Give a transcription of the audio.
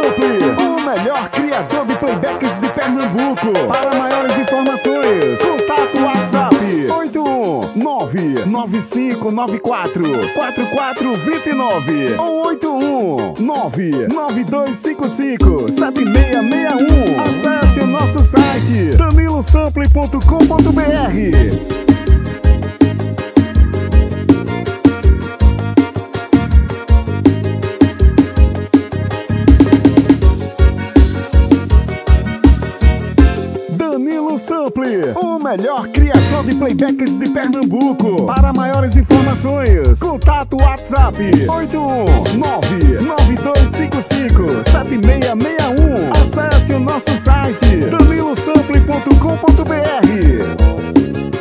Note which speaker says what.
Speaker 1: Sample, o melhor criador de playbacks de Pernambuco. Para maiores informações, contato WhatsApp 81995944429 ou 81992557661. Acesse o nosso site danilosample.com.br. Danilo Sample, o melhor criador de playbacks de Pernambuco. Para maiores informações, contato WhatsApp 81992557661. Acesse o nosso site danilosample.com.br.